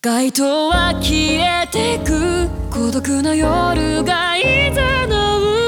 街灯は消えてく、孤独な夜がいざなう。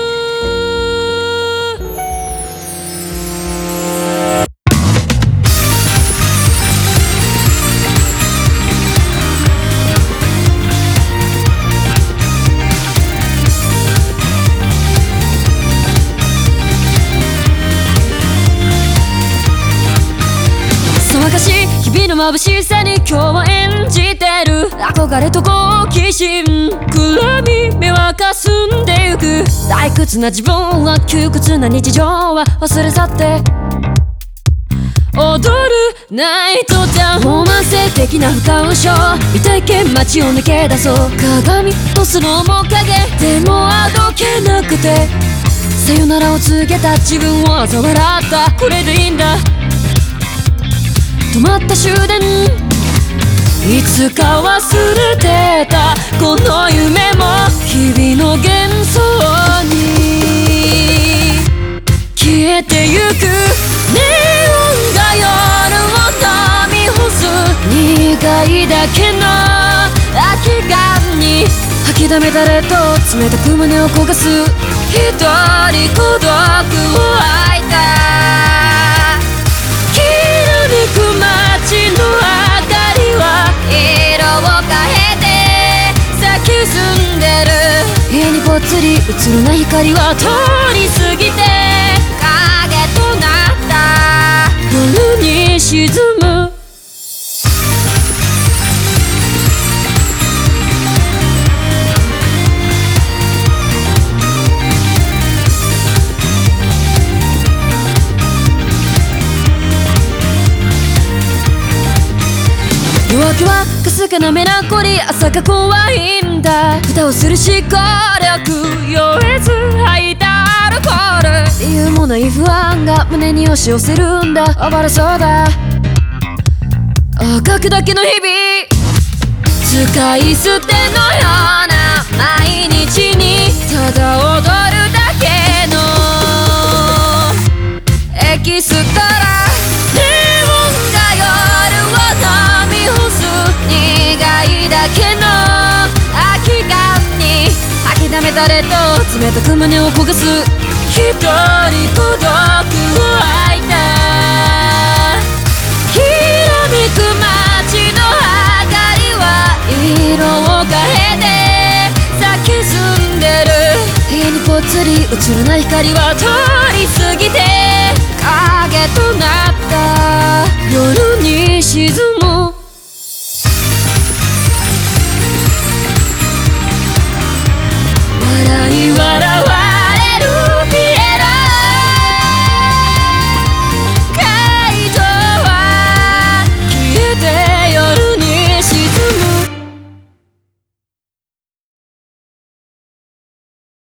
騒がしい日々の眩しさに今日は演じてる。憧れと好奇心、暗み目はかすんでゆく。退屈な自分は窮屈な日常は忘れ去って踊るナイトダウン。ロマンス的な不感症、未体験街を抜け出そう。鏡とスの面影でもあどけなくて、さよならを告げた自分を嘲笑った。これでいいんだ、止まった終電、いつか忘れてたこの夢も日々の幻想に消えてゆく。ネオンが夜を飲み干す、苦いだけの空き缶に吐きだめたれと冷たく胸を焦がす。一人孤独を吐いたきらめく街の明かりは色を変えて咲き進んでる。家にぽっつり映るな光は通り過ぎて影となった夜に沈む。夜明けはかすかなメランコリー、朝が怖いんだ。蓋をする思考力、酔えず吐いたアルコール。理由もない不安が胸に押し寄せるんだ。暴れそうだ書くだけの日々、使い捨てのような毎日にただ踊るだけのエキストラ。ネオンが夜を飲み干す、苦いだけの空き缶に吐きだめたれと冷たく胸を焦がす。一人孤独を吐いたきらめく街の明かりは色を変えて咲き進んでる。家にぽっつり映るな光は通り過ぎて影となった夜に沈む。